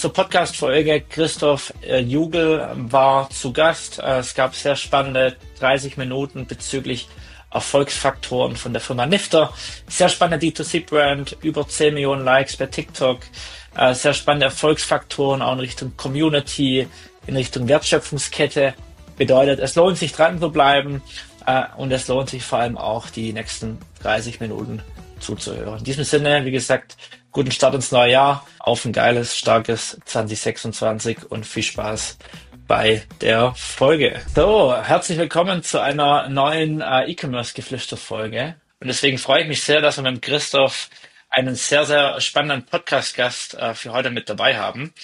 zur Podcast-Folge. Christoph Jugel war zu Gast. Es gab sehr spannende 30 Minuten bezüglich Erfolgsfaktoren von der Firma Nifter. Sehr spannende D2C-Brand, über 10 Millionen Likes bei TikTok. Sehr spannende Erfolgsfaktoren auch in Richtung Community, in Richtung Wertschöpfungskette. Bedeutet, es lohnt sich dran zu bleiben und es lohnt sich vor allem auch die nächsten 30 Minuten zuzuhören. In diesem Sinne, wie gesagt, guten Start ins neue Jahr, auf ein geiles, starkes 2026 und viel Spaß bei der Folge. So, herzlich willkommen zu einer neuen E-Commerce-Geflüster-Folge. Und deswegen freue ich mich sehr, dass wir mit Christoph einen sehr, sehr spannenden Podcast-Gast für heute mit dabei haben.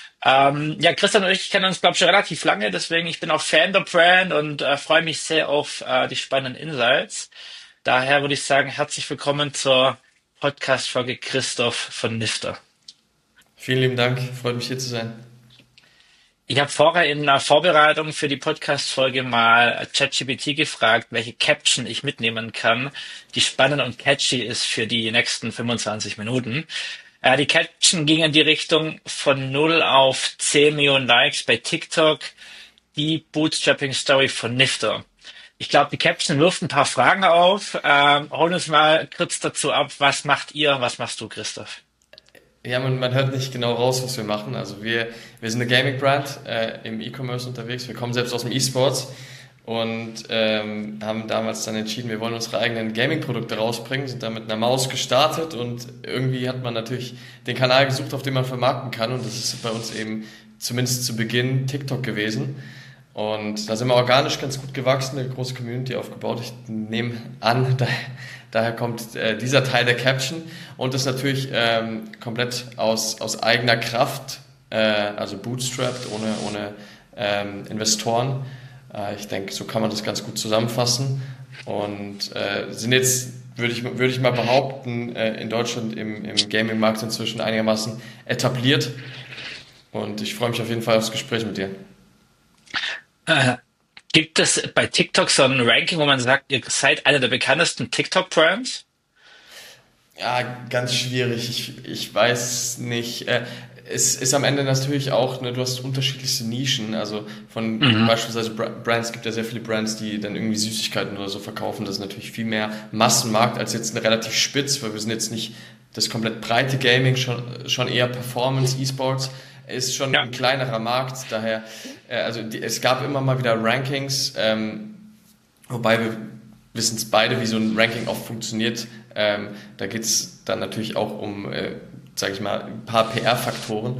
Ja, Christian und ich kennen uns, glaube ich, schon relativ lange, deswegen ich bin auch Fan der Brand und freue mich sehr auf die spannenden Insights. Daher würde ich sagen, herzlich willkommen zur Podcast-Folge Christoph von Nifter. Vielen lieben Dank, freut mich hier zu sein. Ich habe vorher in der Vorbereitung für die Podcast-Folge mal ChatGPT gefragt, welche Caption ich mitnehmen kann, die spannend und catchy ist für die nächsten 25 Minuten. Die Caption ging in die Richtung von 0 auf 10 Millionen Likes bei TikTok, die Bootstrapping-Story von Nifter. Ich glaube, die Caption wirft ein paar Fragen auf. Hol uns mal kurz dazu ab, was macht ihr, was machst du, Christoph? Ja, man hört nicht genau raus, was wir machen. Also wir sind eine Gaming-Brand im E-Commerce unterwegs. Wir kommen selbst aus dem E-Sports und haben damals dann entschieden, wir wollen unsere eigenen Gaming-Produkte rausbringen, sind da mit einer Maus gestartet und irgendwie hat man natürlich den Kanal gesucht, auf dem man vermarkten kann, und das ist bei uns eben zumindest zu Beginn TikTok gewesen. Und da sind wir organisch ganz gut gewachsen, eine große Community aufgebaut. Ich nehme an, daher kommt dieser Teil der Caption, und das natürlich komplett aus eigener Kraft, also bootstrapped, ohne Investoren. Ich denke, so kann man das ganz gut zusammenfassen, und sind jetzt, würde ich mal behaupten, in Deutschland im Gaming-Markt inzwischen einigermaßen etabliert, und ich freue mich auf jeden Fall aufs Gespräch mit dir. Gibt es bei TikTok so ein Ranking, wo man sagt, ihr seid einer der bekanntesten TikTok-Brands? Ja, ganz schwierig. Ich weiß nicht. Es ist am Ende natürlich auch, ne, du hast unterschiedlichste Nischen. Also von beispielsweise Brands, gibt ja sehr viele Brands, die dann irgendwie Süßigkeiten oder so verkaufen. Das ist natürlich viel mehr Massenmarkt als jetzt ein relativ spitz, weil wir sind jetzt nicht das komplett breite Gaming, schon eher Performance, E-Sports. Ist schon ein kleinerer Markt, daher, es gab immer mal wieder Rankings, wobei wir wissen es beide, wie so ein Ranking oft funktioniert. Da geht es dann natürlich auch um, sage ich mal, ein paar PR-Faktoren.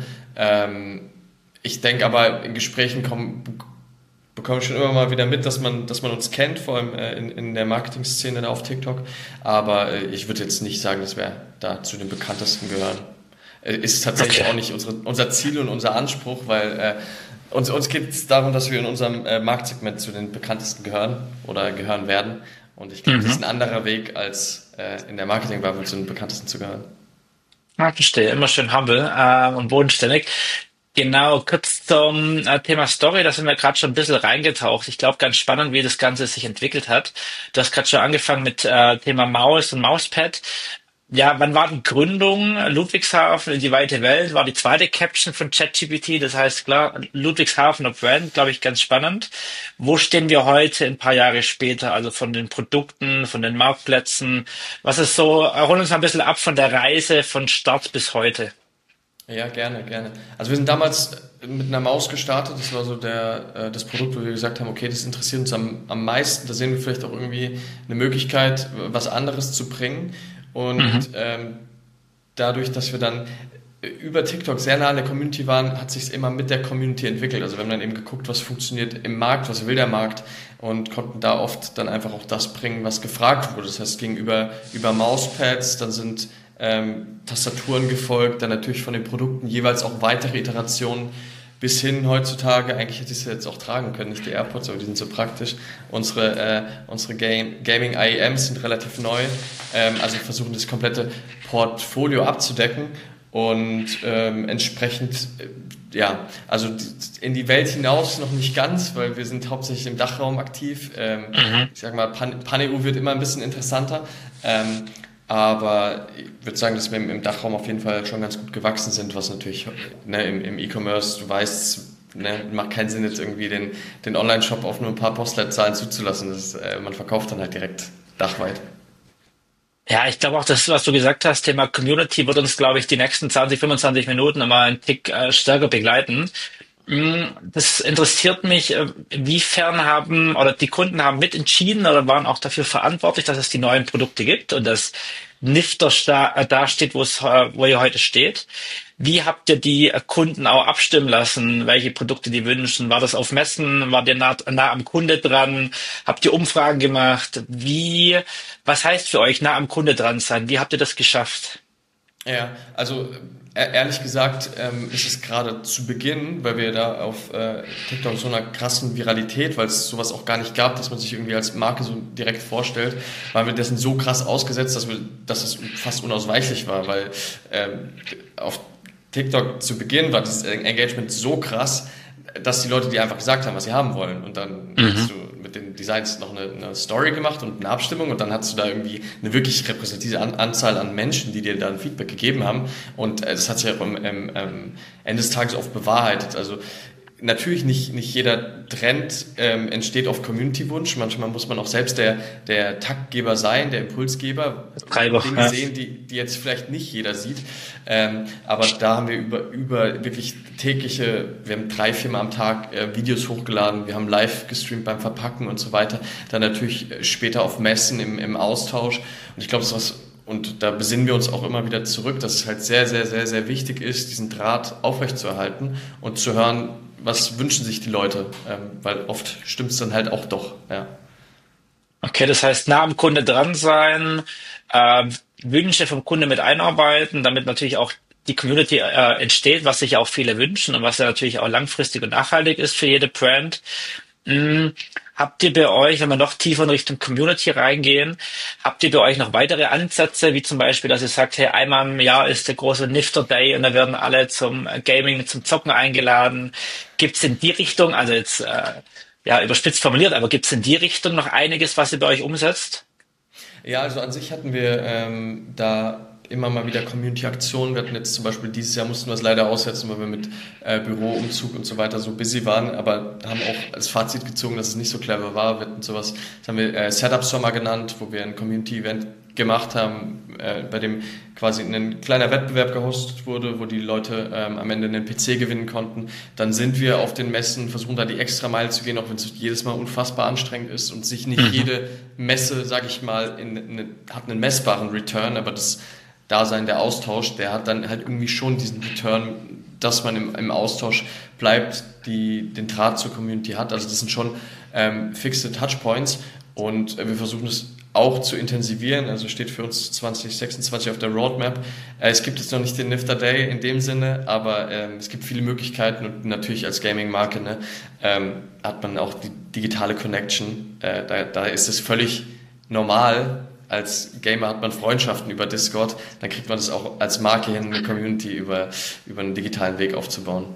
Ich denke aber, in Gesprächen bekomme ich schon immer mal wieder mit, dass man uns kennt, vor allem in der Marketing-Szene da auf TikTok. Aber ich würde jetzt nicht sagen, dass wir da zu den bekanntesten gehören. Ist tatsächlich auch nicht unser Ziel und unser Anspruch, weil uns geht es darum, dass wir in unserem Marktsegment zu den bekanntesten gehören oder gehören werden. Und ich glaube, das ist ein anderer Weg, als in der Marketing-Bubble zu den bekanntesten zu gehören. Ja, verstehe. Immer schön humble und bodenständig. Genau, kurz zum Thema Story, da sind wir gerade schon ein bisschen reingetaucht. Ich glaube, ganz spannend, wie das Ganze sich entwickelt hat. Du hast gerade schon angefangen mit Thema Maus und Mauspad. Ja, wann war die Gründung? Ludwigshafen in die weite Welt war die zweite Caption von ChatGPT. Das heißt, klar, Ludwigshafen auf Brand, glaube ich, ganz spannend. Wo stehen wir heute ein paar Jahre später? Also von den Produkten, von den Marktplätzen. Was ist so, hol uns mal ein bisschen ab von der Reise von Start bis heute. Ja, gerne. Also wir sind damals mit einer Maus gestartet. Das war so das Produkt, wo wir gesagt haben, okay, das interessiert uns am meisten. Da sehen wir vielleicht auch irgendwie eine Möglichkeit, was anderes zu bringen. Und dadurch, dass wir dann über TikTok sehr nah an der Community waren, hat sich es immer mit der Community entwickelt. Also wir haben dann eben geguckt, was funktioniert im Markt, was will der Markt, und konnten da oft dann einfach auch das bringen, was gefragt wurde. Das heißt, es ging über Mauspads, dann sind Tastaturen gefolgt, dann natürlich von den Produkten jeweils auch weitere Iterationen, bis hin heutzutage, eigentlich hätte ich es jetzt auch tragen können, nicht die AirPods, aber die sind so praktisch. Unsere Gaming IEMs sind relativ neu, also versuchen das komplette Portfolio abzudecken und entsprechend, also in die Welt hinaus noch nicht ganz, weil wir sind hauptsächlich im Dachraum aktiv. Ich sag mal, Pan-EU wird immer ein bisschen interessanter. Aber ich würde sagen, dass wir im Dachraum auf jeden Fall schon ganz gut gewachsen sind, was natürlich, ne, im E-Commerce, du weißt, ne, macht keinen Sinn, jetzt irgendwie den Online-Shop auf nur ein paar Postleitzahlen zuzulassen. Man verkauft dann halt direkt dachweit. Ja, ich glaube auch, das, was du gesagt hast, Thema Community wird uns, glaube ich, die nächsten 20, 25 Minuten nochmal einen Tick stärker begleiten. Das interessiert mich, inwiefern haben oder die Kunden haben mitentschieden oder waren auch dafür verantwortlich, dass es die neuen Produkte gibt und dass Nifter da steht, wo ihr heute steht. Wie habt ihr die Kunden auch abstimmen lassen, welche Produkte die wünschen? War das auf Messen? War ihr nah am Kunde dran? Habt ihr Umfragen gemacht? Was heißt für euch nah am Kunde dran sein? Wie habt ihr das geschafft? Ja, also ehrlich gesagt ist es gerade zu Beginn, weil wir da auf TikTok so einer krassen Viralität, weil es sowas auch gar nicht gab, dass man sich irgendwie als Marke so direkt vorstellt, waren wir dessen so krass ausgesetzt, dass es fast unausweichlich war, weil auf TikTok zu Beginn war das Engagement so krass, dass die Leute dir einfach gesagt haben, was sie haben wollen. Und dann hast du mit den Designs noch eine Story gemacht und eine Abstimmung und dann hast du da irgendwie eine wirklich repräsentative Anzahl an Menschen, die dir dann Feedback gegeben haben. Und das hat sich auch am Ende des Tages oft bewahrheitet. Also natürlich nicht jeder Trend entsteht auf Community-Wunsch. Manchmal muss man auch selbst der Taktgeber sein, der Impulsgeber, Treiber, Dinge ja. sehen, die jetzt vielleicht nicht jeder sieht. Aber da haben wir über wirklich wir haben 3-4 Mal am Tag Videos hochgeladen, wir haben live gestreamt beim Verpacken und so weiter. Dann natürlich später auf Messen im Austausch. Und ich glaube, das ist was, und da besinnen wir uns auch immer wieder zurück, dass es halt sehr, sehr, sehr, sehr wichtig ist, diesen Draht aufrechtzuerhalten und zu hören, was wünschen sich die Leute, weil oft stimmt es dann halt auch doch, ja. Okay, das heißt, nah am Kunde dran sein, Wünsche vom Kunde mit einarbeiten, damit natürlich auch die Community entsteht, was sich auch viele wünschen und was ja natürlich auch langfristig und nachhaltig ist für jede Brand. Hm, Habt ihr bei euch, wenn wir noch tiefer in Richtung Community reingehen, habt ihr bei euch noch weitere Ansätze, wie zum Beispiel, dass ihr sagt, hey, einmal im Jahr ist der große Nifter Day und da werden alle zum Gaming, zum Zocken eingeladen. Gibt's in die Richtung, also jetzt ja überspitzt formuliert, aber gibt's in die Richtung noch einiges, was ihr bei euch umsetzt? Ja, also an sich hatten wir da immer mal wieder Community-Aktionen. Wir hatten jetzt zum Beispiel dieses Jahr mussten wir es leider aussetzen, weil wir mit Büroumzug und so weiter so busy waren, aber haben auch als Fazit gezogen, dass es nicht so clever war. Wir hatten sowas, das haben wir Setup Sommer genannt, wo wir ein Community-Event gemacht haben, bei dem quasi ein kleiner Wettbewerb gehostet wurde, wo die Leute am Ende einen PC gewinnen konnten. Dann sind wir auf den Messen, versuchen da die extra Meile zu gehen, auch wenn es jedes Mal unfassbar anstrengend ist und sich nicht jede Messe, sage ich mal, hat einen messbaren Return, aber das Dasein, der Austausch, der hat dann halt irgendwie schon diesen Return, dass man im Austausch bleibt, den Draht zur Community hat. Also das sind schon fixe Touchpoints und wir versuchen es auch zu intensivieren. Also steht für uns 2026 auf der Roadmap. Es gibt jetzt noch nicht den Nifter Day in dem Sinne, aber es gibt viele Möglichkeiten und natürlich als Gaming-Marke hat man auch die digitale Connection. Da ist es völlig normal. Als Gamer hat man Freundschaften über Discord, dann kriegt man das auch als Marke hin, eine Community über einen digitalen Weg aufzubauen.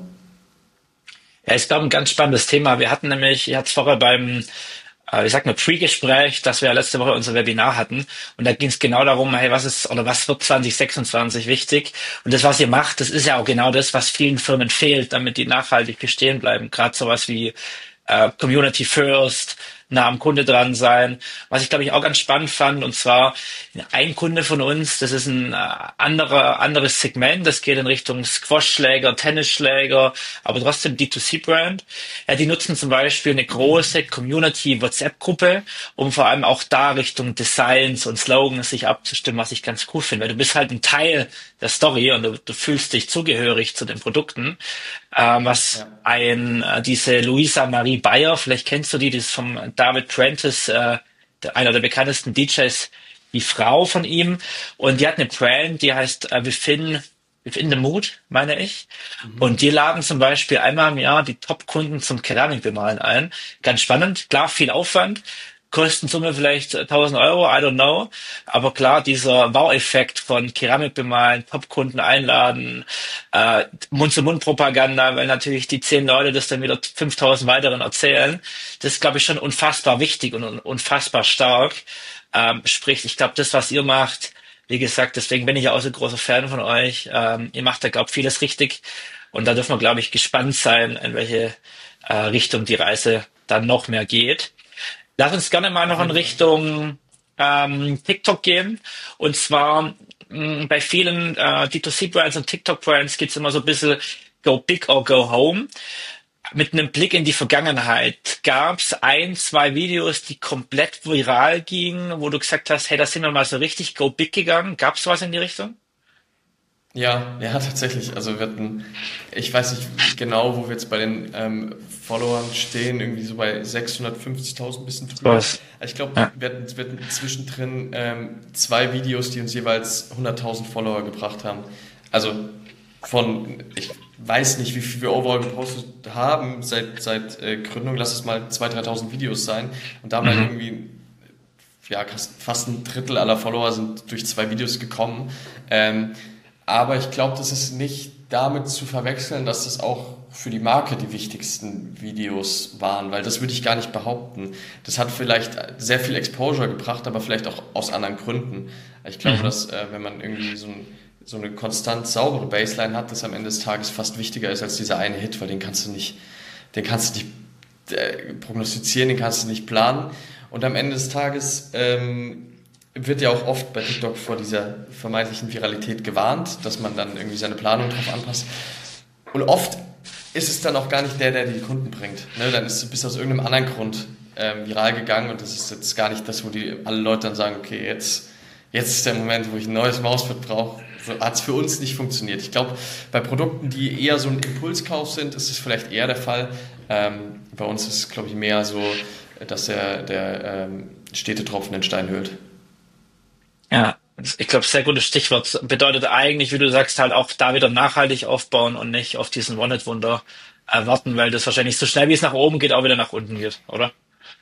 Ja, ich glaube, ein ganz spannendes Thema. Wir hatten nämlich, ich hatte es vorher beim, ich sag mal, Pre-Gespräch, dass wir ja letzte Woche unser Webinar hatten. Und da ging es genau darum, hey, was wird 2026 wichtig? Und das, was ihr macht, das ist ja auch genau das, was vielen Firmen fehlt, damit die nachhaltig bestehen bleiben. Gerade sowas wie Community First, nah am Kunde dran sein. Was ich glaube ich auch ganz spannend fand, und zwar ein Kunde von uns, das ist ein anderes Segment, das geht in Richtung Squashschläger, Tennisschläger, aber trotzdem D2C-Brand. Ja, die nutzen zum Beispiel eine große Community-WhatsApp-Gruppe, um vor allem auch da Richtung Designs und Slogans sich abzustimmen, was ich ganz cool finde, weil du bist halt ein Teil der Story und du fühlst dich zugehörig zu den Produkten. Was diese Luisa Marie Bayer, vielleicht kennst du die ist vom David Prentice, einer der bekanntesten DJs, die Frau von ihm. Und die hat eine Brand, die heißt Within the Mood, meine ich. Und die laden zum Beispiel einmal im Jahr die Top-Kunden zum Keramikbemalen ein. Ganz spannend, klar, viel Aufwand. Kostensumme vielleicht 1.000 Euro, I don't know. Aber klar, dieser Wow-Effekt von Keramikbemalen, Top-Kunden einladen, Mund-zu-Mund-Propaganda, weil natürlich die 10 Leute das dann wieder 5.000 weiteren erzählen. Das ist, glaube ich, schon unfassbar wichtig und unfassbar stark. Sprich, ich glaube, das, was ihr macht, Wie gesagt, deswegen bin ich ja auch so ein großer Fan von euch. Ihr macht da, glaube ich, vieles richtig. Und da dürfen wir, glaube ich, gespannt sein, in welche Richtung die Reise dann noch mehr geht. Lass uns gerne mal Auf noch in jeden Fall. Richtung TikTok gehen. Und zwar bei vielen D2C-Brands und TikTok-Brands geht es immer so ein bisschen Go Big or Go Home. Mit einem Blick in die Vergangenheit gab es ein, zwei Videos, die komplett viral gingen, wo du gesagt hast, hey, da sind wir mal so richtig Go Big gegangen. Gab es was in die Richtung? Ja, ja, tatsächlich. Also wir hatten, ich weiß nicht genau, wo wir jetzt bei den Followern stehen, irgendwie so bei 650.000, bisschen drüber. Was? Also ich glaube, Ja. wir hatten zwischendrin zwei Videos, die uns jeweils 100.000 Follower gebracht haben. Also ich weiß nicht, wie viel wir overall gepostet haben seit Gründung, lass es mal 2.000, 3.000 Videos sein. Und da haben wir Mhm. irgendwie, ja, fast ein Drittel aller Follower sind durch zwei Videos gekommen. Ähm, aber ich glaube, das ist nicht damit zu verwechseln, dass das auch für die Marke die wichtigsten Videos waren, weil das würde ich gar nicht behaupten. Das hat vielleicht sehr viel Exposure gebracht, aber vielleicht auch aus anderen Gründen. Ich glaube, Mhm. dass wenn man irgendwie so eine konstant saubere Baseline hat, das am Ende des Tages fast wichtiger ist als dieser eine Hit, weil den kannst du nicht prognostizieren, den kannst du nicht planen. Und am Ende des Tages wird ja auch oft bei TikTok vor dieser vermeintlichen Viralität gewarnt, dass man dann irgendwie seine Planung drauf anpasst. Und oft ist es dann auch gar nicht der die Kunden bringt. Ne? Dann bist du aus irgendeinem anderen Grund viral gegangen und das ist jetzt gar nicht das, wo alle Leute dann sagen, okay, jetzt ist der Moment, wo ich ein neues Mauspad brauche. So hat es für uns nicht funktioniert. Ich glaube, bei Produkten, die eher so ein Impulskauf sind, ist es vielleicht eher der Fall. Bei uns ist es, glaube ich, mehr so, dass der stete Tropfen den Stein höhlt. Ja, ich glaube, sehr gutes Stichwort. Bedeutet eigentlich, wie du sagst, halt auch da wieder nachhaltig aufbauen und nicht auf diesen One-Hit-Wonder warten, weil das wahrscheinlich so schnell wie es nach oben geht, auch wieder nach unten geht, oder?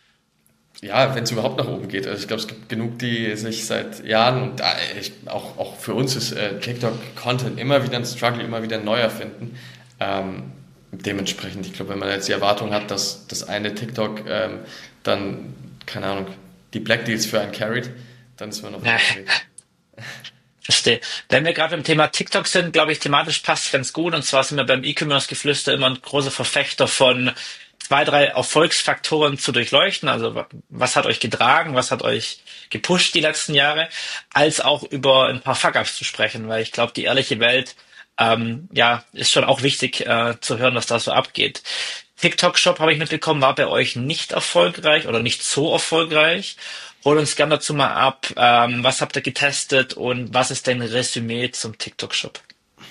Ja, wenn es überhaupt nach oben geht. Also ich glaube, es gibt genug, die sich seit Jahren und auch für uns ist TikTok-Content immer wieder ein Struggle, immer wieder neu erfinden. Dementsprechend, ich glaube, wenn man jetzt die Erwartung hat, dass das eine TikTok dann, keine Ahnung, die Black Deals für einen carried, dann ist man auf dem Ja, falschen Weg. verstehe. Wenn wir gerade beim Thema TikTok sind, glaube ich, thematisch passt es ganz gut. Und zwar sind wir beim E-Commerce-Geflüster immer ein großer Verfechter von zwei, drei Erfolgsfaktoren zu durchleuchten. Also was hat euch getragen, was hat euch gepusht die letzten Jahre, als auch über ein paar Fuck-ups zu sprechen, weil ich glaube, die ehrliche Welt ja, ist schon auch wichtig zu hören, was da so abgeht. TikTok Shop habe ich mitbekommen, war bei euch nicht erfolgreich oder nicht so erfolgreich. Hol uns gerne dazu mal ab. Was habt ihr getestet und was ist dein Resümee zum TikTok Shop?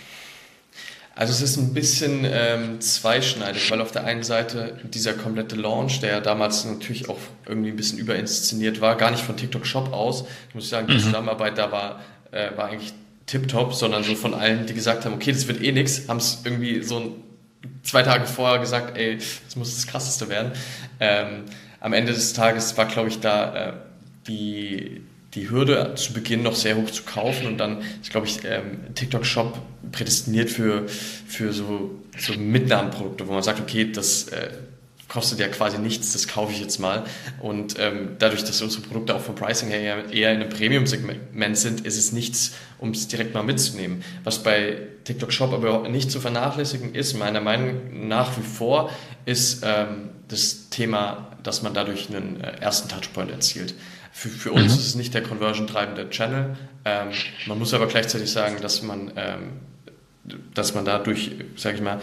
Also es ist ein bisschen zweischneidig, weil auf der einen Seite dieser komplette Launch, der ja damals natürlich auch irgendwie ein bisschen überinszeniert war, gar nicht von TikTok Shop aus. Ich muss sagen, die Mhm. Zusammenarbeit da war eigentlich tipptopp, sondern so von allen, die gesagt haben, okay, das wird eh nix, haben es irgendwie so 2 Tage vorher gesagt, ey, das muss das Krasseste werden. Am Ende des Tages war, glaube ich, da die Hürde zu Beginn noch sehr hoch zu kaufen und dann ist, glaube ich, TikTok Shop prädestiniert für so Mitnahmenprodukte, wo man sagt, okay, das kostet ja quasi nichts, das kaufe ich jetzt mal. Und dadurch, dass unsere Produkte auch vom Pricing her eher in einem Premium-Segment sind, ist es nichts, um es direkt mal mitzunehmen. Was bei TikTok Shop aber nicht zu vernachlässigen ist, meiner Meinung nach wie vor, ist das Thema, dass man dadurch einen ersten Touchpoint erzielt. Für uns Mhm. ist es nicht der conversion-treibende Channel. Man muss aber gleichzeitig sagen, dass man dadurch, sage ich mal,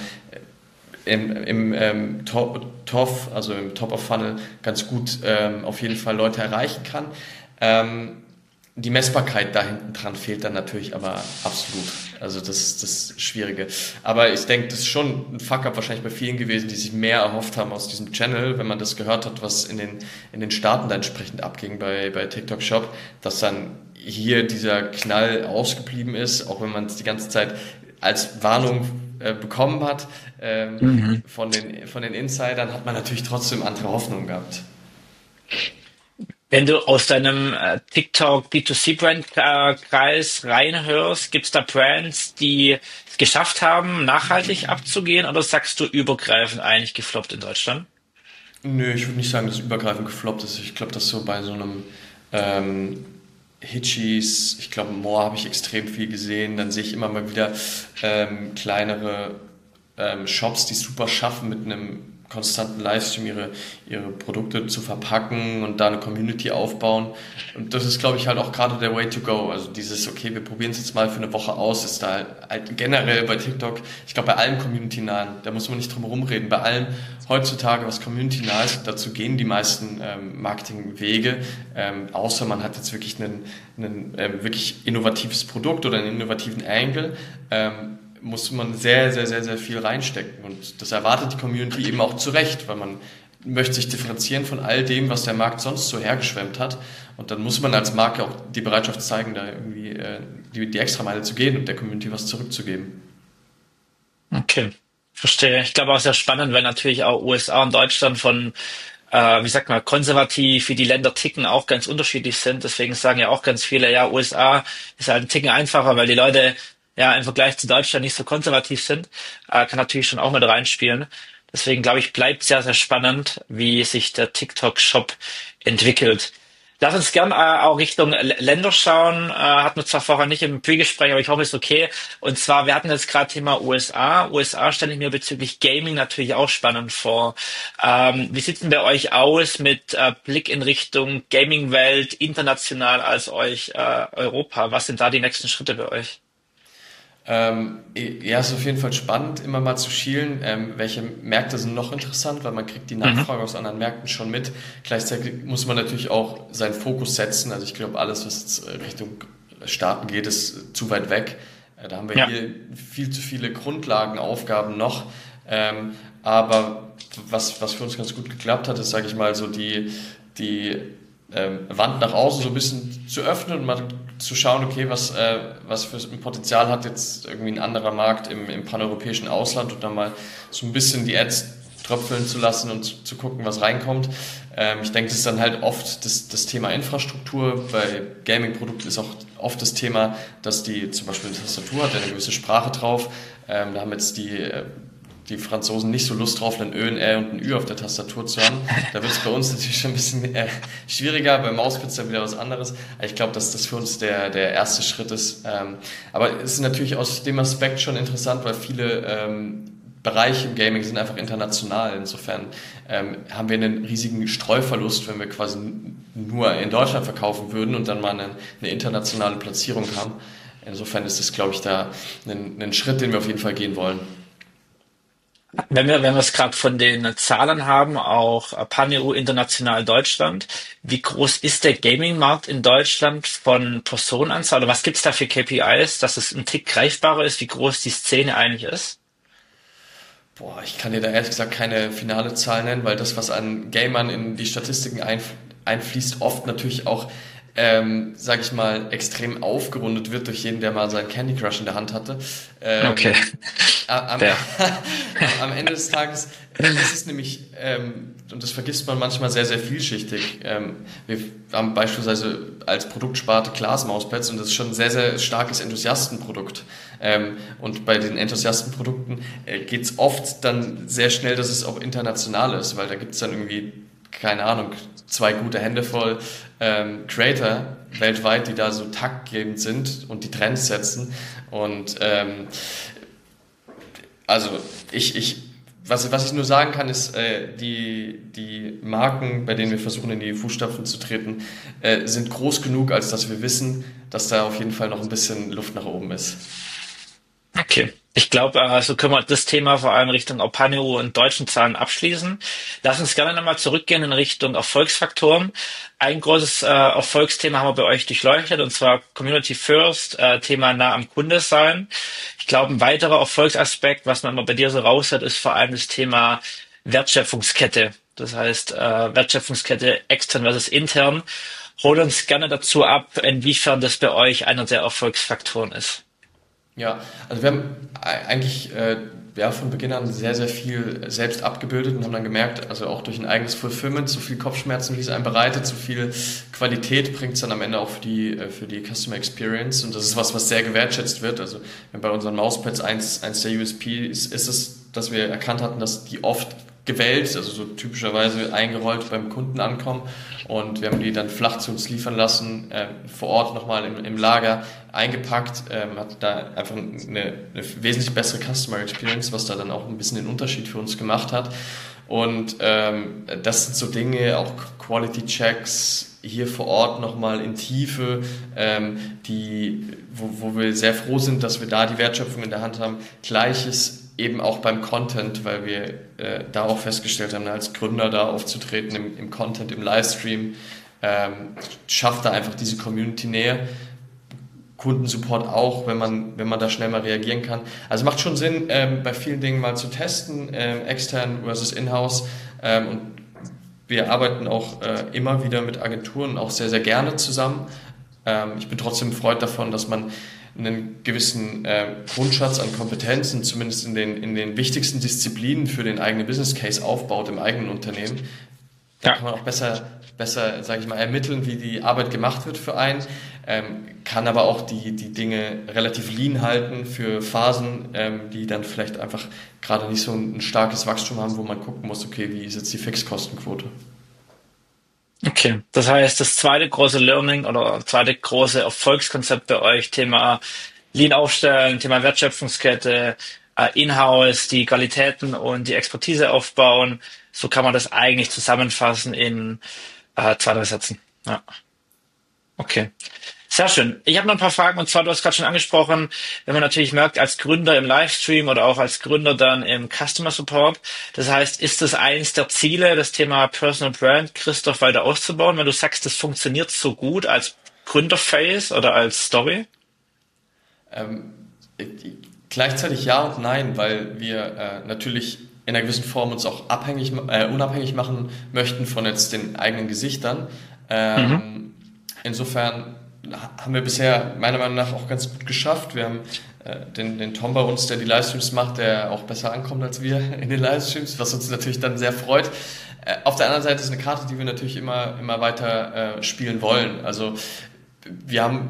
im TOF, also im Top of Funnel, ganz gut auf jeden Fall Leute erreichen kann. Die Messbarkeit da hinten dran fehlt dann natürlich aber absolut. Also das ist das Schwierige. Aber ich denke, das ist schon ein Fuck-up wahrscheinlich bei vielen gewesen, die sich mehr erhofft haben aus diesem Channel, wenn man das gehört hat, was in den Staaten da entsprechend abging bei TikTok Shop, dass dann hier dieser Knall ausgeblieben ist, auch wenn man es die ganze Zeit als Warnung bekommen hat Mhm. von den Insidern, hat man natürlich trotzdem andere Hoffnungen gehabt. Wenn du aus deinem TikTok B2C-Brand-Kreis reinhörst, gibt es da Brands, die es geschafft haben, nachhaltig abzugehen, oder sagst du übergreifend eigentlich gefloppt in Deutschland? Nö, ich würde nicht sagen, dass es übergreifend gefloppt ist. Ich glaube, dass so bei so einem, ähm, Hitchis, ich glaube, More habe ich extrem viel gesehen. Dann sehe ich immer mal wieder kleinere Shops, die es super schaffen, mit einem konstanten Livestream ihre Produkte zu verpacken und da eine Community aufbauen. Und das ist, glaube ich, halt auch gerade der Way to go. Also dieses, okay, wir probieren es jetzt mal für eine Woche aus, ist da halt generell bei TikTok, ich glaube, bei allem Community-nahen, da muss man nicht drum herum reden, bei allem heutzutage, was Community-nah ist, dazu gehen die meisten Marketingwege, außer man hat jetzt wirklich ein wirklich innovatives Produkt oder einen innovativen Angle, muss man sehr, sehr, sehr, sehr viel reinstecken. Und das erwartet die Community eben auch zu Recht, weil man möchte sich differenzieren von all dem, was der Markt sonst so hergeschwemmt hat. Und dann muss man als Marke auch die Bereitschaft zeigen, da irgendwie die Extrameile zu gehen und der Community was zurückzugeben. Okay, verstehe. Ich glaube auch sehr spannend, weil natürlich auch USA und Deutschland von, wie sagt man, konservativ, wie die Länder ticken, auch ganz unterschiedlich sind. Deswegen sagen ja auch ganz viele, ja, USA ist halt ein Ticken einfacher, weil die Leute ja im Vergleich zu Deutschland nicht so konservativ sind. Kann natürlich schon auch mit reinspielen. Deswegen glaube ich, bleibt sehr, sehr spannend, wie sich der TikTok-Shop entwickelt. Lass uns gern auch Richtung Länder schauen. Hatten wir zwar vorher nicht im Pre-Gespräch, aber ich hoffe, es ist okay. Und zwar, wir hatten jetzt gerade Thema USA. USA stelle ich mir bezüglich Gaming natürlich auch spannend vor. Wie sieht denn bei euch aus mit Blick in Richtung Gaming-Welt, international als euch Europa? Was sind da die nächsten Schritte bei euch? Ja, ist auf jeden Fall spannend, immer mal zu schielen, welche Märkte sind noch interessant, weil man kriegt die Mhm. Nachfrage aus anderen Märkten schon mit. Gleichzeitig muss man natürlich auch seinen Fokus setzen. Also ich glaube, alles, was jetzt Richtung Staaten geht, ist zu weit weg. Da haben wir Ja. hier viel zu viele Grundlagenaufgaben noch. Aber was für uns ganz gut geklappt hat, ist, sage ich mal, so die Wand nach außen so ein bisschen zu öffnen und mal zu schauen, okay, was für ein Potenzial hat jetzt irgendwie ein anderer Markt im paneuropäischen Ausland und dann mal so ein bisschen die Ads tröpfeln zu lassen und zu gucken, was reinkommt. Ich denke, das ist dann halt oft das Thema Infrastruktur. Bei Gaming-Produkten ist auch oft das Thema, dass die zum Beispiel eine Tastatur hat, eine gewisse Sprache drauf. Da haben jetzt die Franzosen nicht so Lust drauf, ein Ö, ein Ä und ein Ü auf der Tastatur zu haben. Da wird es bei uns natürlich schon ein bisschen schwieriger, bei Mauspad dann wieder was anderes. Ich glaube, dass das für uns der erste Schritt ist. Aber es ist natürlich aus dem Aspekt schon interessant, weil viele Bereiche im Gaming sind einfach international. Insofern haben wir einen riesigen Streuverlust, wenn wir quasi nur in Deutschland verkaufen würden und dann mal eine internationale Platzierung haben. Insofern ist das, glaube ich, da ein Schritt, den wir auf jeden Fall gehen wollen. Wenn wir es gerade von den Zahlen haben, auch Pan-EU international Deutschland, wie groß ist der Gaming-Markt in Deutschland von Personenanzahl? Oder was gibt's da für KPIs, dass es ein Tick greifbarer ist, wie groß die Szene eigentlich ist? Boah, ich kann dir da ehrlich gesagt keine finale Zahl nennen, weil das, was an Gamern in die Statistiken einfließt, oft natürlich auch, sag ich mal, extrem aufgerundet wird durch jeden, der mal seinen Candy Crush in der Hand hatte. Okay, Am, fair. am Ende des Tages ist es nämlich, und das vergisst man manchmal sehr, sehr vielschichtig. Wir haben beispielsweise als Produktsparte Glas-Mauspads und das ist schon ein sehr, sehr starkes Enthusiastenprodukt. Und bei den Enthusiastenprodukten geht es oft dann sehr schnell, dass es auch international ist, weil da gibt es dann irgendwie, keine Ahnung, zwei gute Hände voll Creator weltweit, die da so taktgebend sind und die Trends setzen. Und also was ich nur sagen kann, ist, die Marken, bei denen wir versuchen, in die Fußstapfen zu treten, sind groß genug, als dass wir wissen, dass da auf jeden Fall noch ein bisschen Luft nach oben ist. Okay. Ich glaube, so können wir das Thema vor allem Richtung Aupaneo und deutschen Zahlen abschließen. Lass uns gerne nochmal zurückgehen in Richtung Erfolgsfaktoren. Ein großes Erfolgsthema haben wir bei euch durchleuchtet, und zwar Community First, Thema nah am Kunde sein. Ich glaube, ein weiterer Erfolgsaspekt, was man immer bei dir so raushört, ist vor allem das Thema Wertschöpfungskette. Das heißt, Wertschöpfungskette extern versus intern. Hol uns gerne dazu ab, inwiefern das bei euch einer der Erfolgsfaktoren ist. Ja, also wir haben eigentlich ja, von Beginn an sehr, sehr viel selbst abgebildet und haben dann gemerkt, also auch durch ein eigenes Fulfillment, so viel Kopfschmerzen, wie es einem bereitet, so viel Qualität bringt es dann am Ende auch für die Customer Experience, und das ist was sehr gewertschätzt wird. Also wenn bei unseren Mauspads eins der USP ist es, dass wir erkannt hatten, dass die oft gewälzt, also so typischerweise eingerollt beim Kunden ankommen, und wir haben die dann flach zu uns liefern lassen, vor Ort nochmal im Lager eingepackt, hat da einfach eine wesentlich bessere Customer Experience, was da dann auch ein bisschen den Unterschied für uns gemacht hat. Und das sind so Dinge, auch Quality Checks hier vor Ort nochmal in Tiefe, wo wir sehr froh sind, dass wir da die Wertschöpfung in der Hand haben. Gleiches eben auch beim Content, weil wir da auch festgestellt haben, als Gründer da aufzutreten im Content, im Livestream, schafft da einfach diese Community-Nähe. Kundensupport auch, wenn man da schnell mal reagieren kann. Also macht schon Sinn, bei vielen Dingen mal zu testen, extern versus in-house. Und wir arbeiten auch immer wieder mit Agenturen, auch sehr, sehr gerne zusammen. Ich bin trotzdem Freund davon, dass man einen gewissen Grundschatz an Kompetenzen, zumindest in den wichtigsten Disziplinen für den eigenen Business Case aufbaut im eigenen Unternehmen. Da kann man auch besser, sage ich mal, ermitteln, wie die Arbeit gemacht wird für einen, kann aber auch die Dinge relativ lean halten für Phasen, die dann vielleicht einfach gerade nicht so ein starkes Wachstum haben, wo man gucken muss, okay, wie ist jetzt die Fixkostenquote? Okay, das heißt, das zweite große Learning oder zweite große Erfolgskonzept bei euch, Thema Lean aufstellen, Thema Wertschöpfungskette, In-house, die Qualitäten und die Expertise aufbauen. So kann man das eigentlich zusammenfassen in 2, 3 Sätzen. Ja. Okay. Sehr schön. Ich habe noch ein paar Fragen, und zwar, du hast gerade schon angesprochen, wenn man natürlich merkt, als Gründer im Livestream oder auch als Gründer dann im Customer Support. Das heißt, ist das eins der Ziele, das Thema Personal Brand, Christoph, weiter auszubauen, wenn du sagst, das funktioniert so gut als Gründerphase oder als Story? Gleichzeitig ja und nein, weil wir natürlich in einer gewissen Form uns auch unabhängig machen möchten von jetzt den eigenen Gesichtern. Insofern haben wir bisher meiner Meinung nach auch ganz gut geschafft. Wir haben den Tom bei uns, der die Livestreams macht, der auch besser ankommt als wir in den Livestreams, was uns natürlich dann sehr freut. Auf der anderen Seite ist eine Karte, die wir natürlich immer weiter spielen wollen. Also wir haben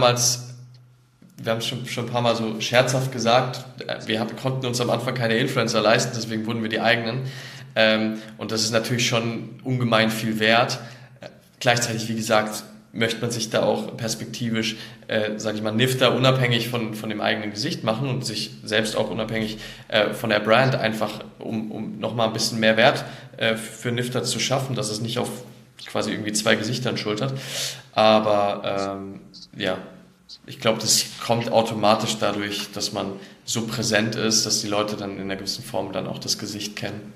schon ein paar Mal so scherzhaft gesagt, wir konnten uns am Anfang keine Influencer leisten, deswegen wurden wir die eigenen. Und das ist natürlich schon ungemein viel wert. Gleichzeitig, wie gesagt, möchte man sich da auch perspektivisch, sage ich mal, Nifter unabhängig von dem eigenen Gesicht machen und sich selbst auch unabhängig von der Brand, einfach um nochmal ein bisschen mehr Wert für Nifter zu schaffen, dass es nicht auf quasi irgendwie 2 Gesichtern schultert. Aber ja, ich glaube, das kommt automatisch dadurch, dass man so präsent ist, dass die Leute dann in einer gewissen Form dann auch das Gesicht kennen.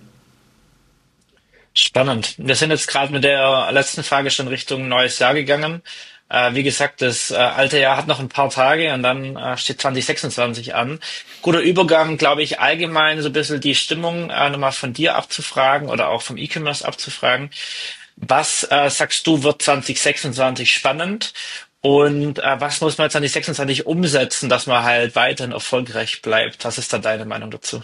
Spannend. Wir sind jetzt gerade mit der letzten Frage schon Richtung neues Jahr gegangen. Wie gesagt, das alte Jahr hat noch ein paar Tage und dann steht 2026 an. Guter Übergang, glaube ich, allgemein so ein bisschen die Stimmung nochmal von dir abzufragen oder auch vom E-Commerce abzufragen. Was sagst du, wird 2026 spannend? Und was muss man 2026 umsetzen, dass man halt weiterhin erfolgreich bleibt? Was ist da deine Meinung dazu?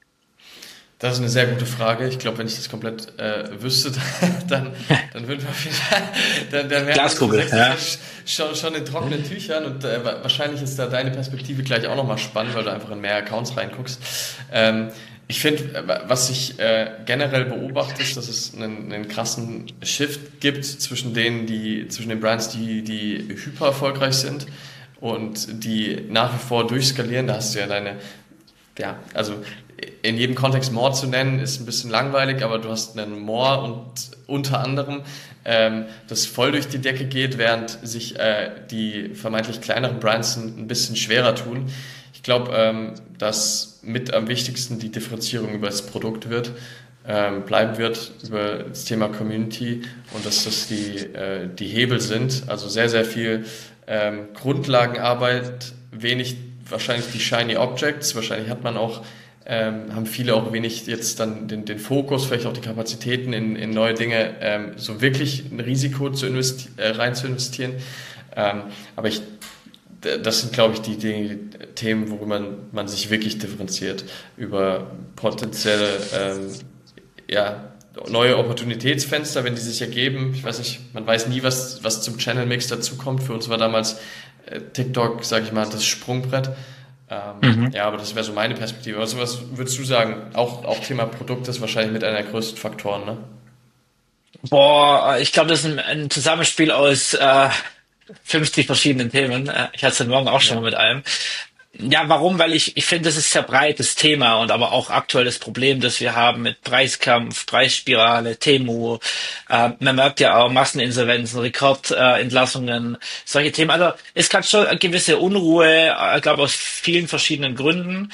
Das ist eine sehr gute Frage. Ich glaube, wenn ich das komplett wüsste, dann würden wir dann wären Glaskugel, wir schon in trockenen Tüchern, und wahrscheinlich ist da deine Perspektive gleich auch nochmal spannend, weil du einfach in mehr Accounts reinguckst. Ich finde, was ich generell beobachte, ist, dass es einen krassen Shift gibt zwischen den Brands, die hyper erfolgreich sind und die nach wie vor durchskalieren. Da hast du ja also in jedem Kontext More zu nennen, ist ein bisschen langweilig, aber du hast einen More und unter anderem, das voll durch die Decke geht, während sich die vermeintlich kleineren Brands ein bisschen schwerer tun. Ich glaube, dass mit am wichtigsten die Differenzierung über das Produkt bleiben wird, über das Thema Community, und dass das die Hebel sind. Also sehr, sehr viel Grundlagenarbeit, wenig wahrscheinlich die Shiny Objects, wahrscheinlich haben viele auch wenig jetzt dann den Fokus, vielleicht auch die Kapazitäten in neue Dinge, so wirklich ein Risiko rein zu investieren. Aber das sind, glaube ich, die Themen, worüber man sich wirklich differenziert, über potenzielle neue Opportunitätsfenster, wenn die sich ergeben. Ich weiß nicht, man weiß nie, was zum Channel Mix dazukommt. Für uns war damals TikTok, sage ich mal, das Sprungbrett. Mhm. Ja, aber das wäre so meine Perspektive. Also was würdest du sagen? Auch Thema Produkt ist wahrscheinlich mit einer der größten Faktoren, ne? Boah, ich glaube, das ist ein Zusammenspiel aus 50 verschiedenen Themen. Ich hatte es heute Morgen auch schon Ja. mal mit einem. Ja, warum? Weil ich finde, das ist ein sehr breites Thema und aber auch aktuelles Problem, das wir haben mit Preiskampf, Preisspirale, Temu. Man merkt ja auch Masseninsolvenzen, Rekordentlassungen, solche Themen. Also es kann schon eine gewisse Unruhe, ich glaube aus vielen verschiedenen Gründen.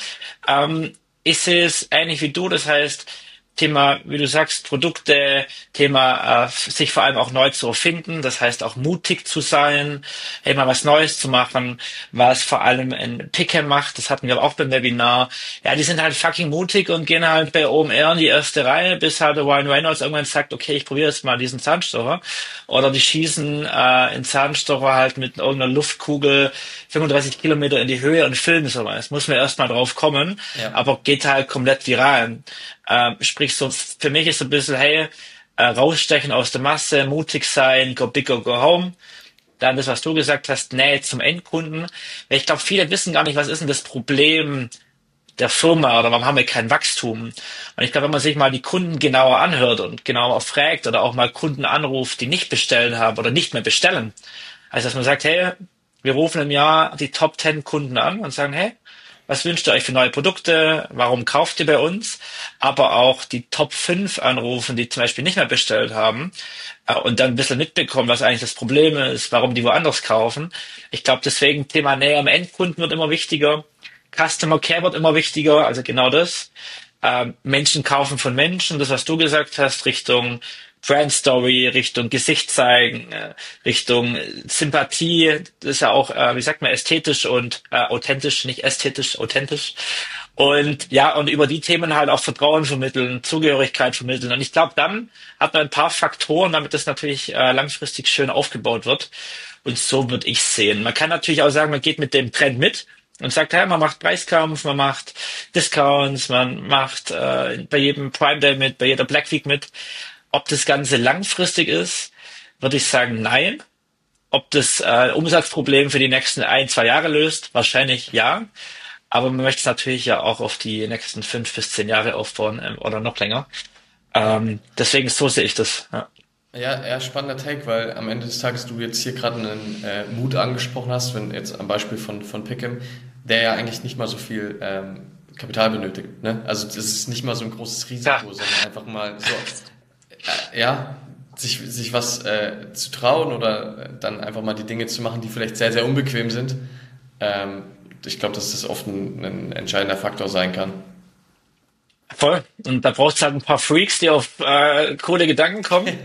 Ich sehe es ähnlich wie du, das heißt, Thema, wie du sagst, Produkte, Thema, sich vor allem auch neu zu erfinden, das heißt auch mutig zu sein, hey, mal was Neues zu machen, was vor allem ein Picker macht, das hatten wir auch beim Webinar. Ja, die sind halt fucking mutig und gehen halt bei OMR in die erste Reihe, bis halt der Ryan Reynolds irgendwann sagt, okay, ich probiere jetzt mal diesen Zahnstocher. Oder die schießen einen Zahnstocher halt mit irgendeiner Luftkugel 35 Kilometer in die Höhe und filmen sowas. Muss man erst mal drauf kommen, Ja. aber geht halt komplett viral. Sprich so, für mich ist so ein bisschen, hey, rausstechen aus der Masse, mutig sein, go big or go home. Dann das, was du gesagt hast, Nähe zum Endkunden. Weil ich glaube, viele wissen gar nicht, was ist denn das Problem der Firma oder warum haben wir kein Wachstum? Und ich glaube, wenn man sich mal die Kunden genauer anhört und genauer fragt oder auch mal Kunden anruft, die nicht bestellen haben oder nicht mehr bestellen. Also, dass man sagt, hey, wir rufen im Jahr die Top 10 Kunden an und sagen, hey, was wünscht ihr euch für neue Produkte? Warum kauft ihr bei uns? Aber auch die Top 5 anrufen, die zum Beispiel nicht mehr bestellt haben und dann ein bisschen mitbekommen, was eigentlich das Problem ist, warum die woanders kaufen. Ich glaube, deswegen Thema Nähe am Endkunden wird immer wichtiger. Customer Care wird immer wichtiger, also genau das. Menschen kaufen von Menschen, das, was du gesagt hast, Richtung Brand Story, Richtung Gesicht zeigen, Richtung Sympathie, das ist ja auch, wie sagt man, ästhetisch und authentisch, nicht ästhetisch, authentisch. Und ja, und über die Themen halt auch Vertrauen vermitteln, Zugehörigkeit vermitteln. Und ich glaube, dann hat man ein paar Faktoren, damit das natürlich langfristig schön aufgebaut wird. Und so würde ich sehen. Man kann natürlich auch sagen, man geht mit dem Trend mit und sagt, hey, man macht Preiskampf, man macht Discounts, man macht bei jedem Prime Day mit, bei jeder Black Week mit. Ob das Ganze langfristig ist, würde ich sagen, nein. Ob das Umsatzproblem für die nächsten 1, 2 Jahre löst, wahrscheinlich ja. Aber man möchte es natürlich ja auch auf die nächsten 5 bis 10 Jahre aufbauen oder noch länger. Ja. Deswegen so sehe ich das. Ja. Ja, ja, spannender Take, weil am Ende des Tages du jetzt hier gerade einen Mut angesprochen hast, wenn jetzt am Beispiel von Pick'em, der ja eigentlich nicht mal so viel Kapital benötigt. Ne? Also das ist nicht mal so ein großes Ja, Risiko, sondern einfach mal so, ja, sich was zu trauen oder dann einfach mal die Dinge zu machen, die vielleicht sehr, sehr unbequem sind. Ähm, Ich glaube, dass das oft ein entscheidender Faktor sein kann. voll. Und da braucht es halt ein paar Freaks, die auf coole Gedanken kommen.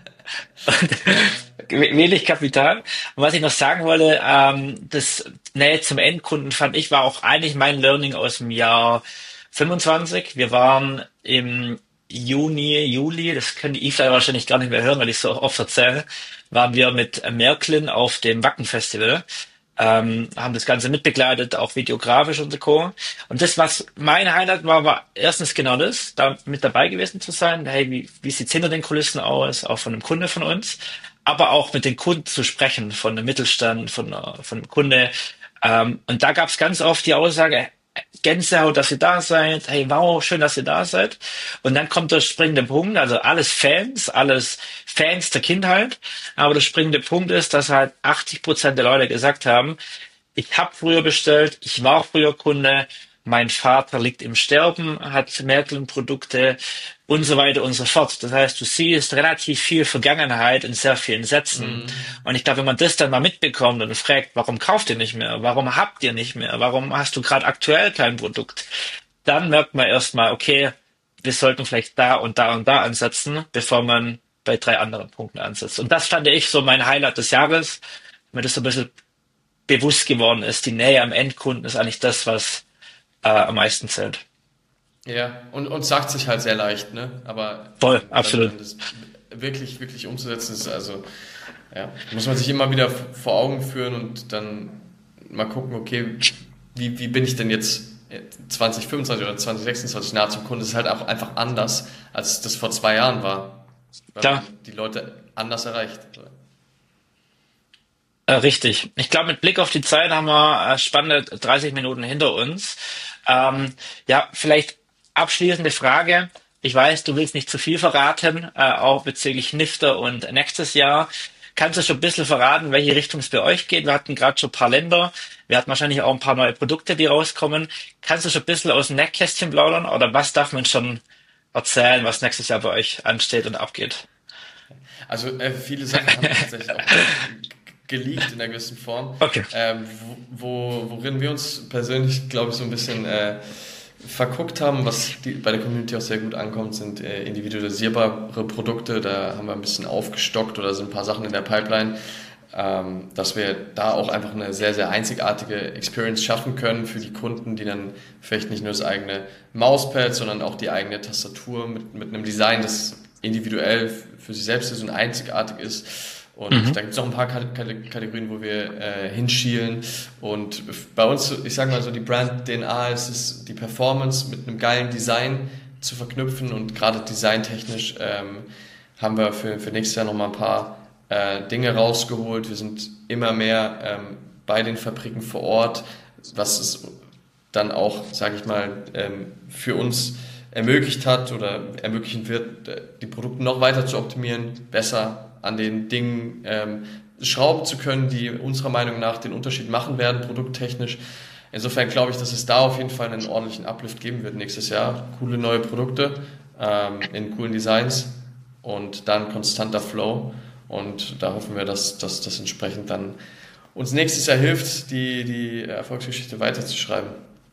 Ja, Wenig Kapital. Und was ich noch sagen wollte, das Nähe zum Endkunden fand ich war auch eigentlich mein Learning aus dem Jahr 25. Wir waren im Juni, Juli, das können die E-Flyer wahrscheinlich gar nicht mehr hören, weil ich so oft erzähle, waren wir mit Märklin auf dem Wacken Festival, haben das Ganze mitbegleitet, auch videografisch und so. Und das, was mein Highlight war, war erstens genau das, da mit dabei gewesen zu sein. Hey, wie sieht's hinter den Kulissen aus, auch von einem Kunde von uns, aber auch mit den Kunden zu sprechen, von einem Mittelstand, von einem Kunde. Und da gab es ganz oft die Aussage, Gänsehaut, dass ihr da seid. Hey, wow, schön, dass ihr da seid. Und dann kommt der springende Punkt, also alles Fans der Kindheit. Aber der springende Punkt ist, dass halt 80% der Leute gesagt haben, ich habe früher bestellt, ich war früher Kunde, mein Vater liegt im Sterben, hat Märklin-Produkte und so weiter und so fort. Das heißt, du siehst relativ viel Vergangenheit in sehr vielen Sätzen. mhm. Und ich glaube, wenn man das dann mal mitbekommt und fragt, warum kauft ihr nicht mehr? Warum habt ihr nicht mehr? Warum hast du gerade aktuell kein Produkt? Dann merkt man erstmal, okay, wir sollten vielleicht da und da und da ansetzen, bevor man bei 3 anderen Punkten ansetzt. Und das fand ich so mein Highlight des Jahres, mir das so ein bisschen bewusst geworden ist. Die Nähe am Endkunden ist eigentlich das, was am meisten zählt. Ja, und sagt sich halt sehr leicht, ne? Aber Voll, absolut. dann das wirklich, wirklich umzusetzen ist, also, ja, muss man sich immer wieder vor Augen führen und dann mal gucken, okay, wie bin ich denn jetzt 2025 oder 2026 nah zum Kunden? Das ist halt auch einfach anders, als das vor 2 Jahren war, weil Klar. man die Leute anders erreicht. Richtig. Ich glaube, mit Blick auf die Zeit haben wir spannende 30 Minuten hinter uns. Ja, vielleicht abschließende Frage. Ich weiß, du willst nicht zu viel verraten, auch bezüglich Nifter und nächstes Jahr. Kannst du schon ein bisschen verraten, welche Richtung es bei euch geht? Wir hatten gerade schon ein paar Länder. Wir hatten wahrscheinlich auch ein paar neue Produkte, die rauskommen. Kannst du schon ein bisschen aus dem Nähkästchen plaudern? Oder was darf man schon erzählen, was nächstes Jahr bei euch ansteht und abgeht? Also viele Sachen haben wir tatsächlich auch geleakt in einer gewissen Form, Okay. worin wir uns persönlich, glaube ich, so ein bisschen verguckt haben, was bei der Community auch sehr gut ankommt, sind individualisierbare Produkte. Da haben wir ein bisschen aufgestockt oder sind ein paar Sachen in der Pipeline, dass wir da auch einfach eine sehr, sehr einzigartige Experience schaffen können für die Kunden, die dann vielleicht nicht nur das eigene Mauspad, sondern auch die eigene Tastatur mit einem Design, das individuell für sich selbst ist und einzigartig ist. Und da gibt es noch ein paar Kategorien, wo wir hinschielen. Und bei uns, ich sage mal so, die Brand-DNA ist es, die Performance mit einem geilen Design zu verknüpfen. Und gerade designtechnisch haben wir für nächstes Jahr nochmal ein paar Dinge rausgeholt. Wir sind immer mehr bei den Fabriken vor Ort, was es dann auch, sage ich mal, für uns ermöglicht hat oder ermöglichen wird, die Produkte noch weiter zu optimieren, besser an den Dingen schrauben zu können, die unserer Meinung nach den Unterschied machen werden, produkttechnisch. Insofern glaube ich, dass es da auf jeden Fall einen ordentlichen Uplift geben wird nächstes Jahr. Coole neue Produkte in coolen Designs und dann konstanter Flow. Und da hoffen wir, dass das entsprechend dann uns nächstes Jahr hilft, die Erfolgsgeschichte weiterzuschreiben.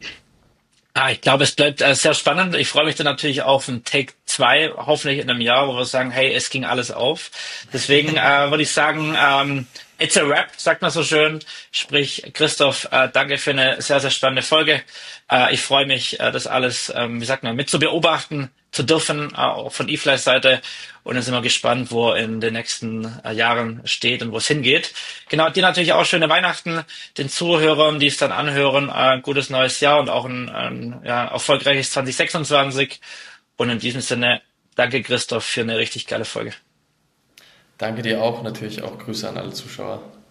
Ich glaube, es bleibt sehr spannend. Ich freue mich dann natürlich auf ein Take 2, hoffentlich in einem Jahr, wo wir sagen, hey, es ging alles auf. Deswegen würde ich sagen, it's a wrap, sagt man so schön. Sprich, Christoph, danke für eine sehr, sehr spannende Folge. Ich freue mich, das alles, wie sagt man, mit zu beobachten zu dürfen, auch von eFly's Seite. Und dann sind wir gespannt, wo er in den nächsten Jahren steht und wo es hingeht. Genau, dir natürlich auch schöne Weihnachten, den Zuhörern, die es dann anhören, ein gutes neues Jahr und auch ein ja, erfolgreiches 2026. Und in diesem Sinne, danke Christoph für eine richtig geile Folge. Danke dir auch, natürlich auch Grüße an alle Zuschauer.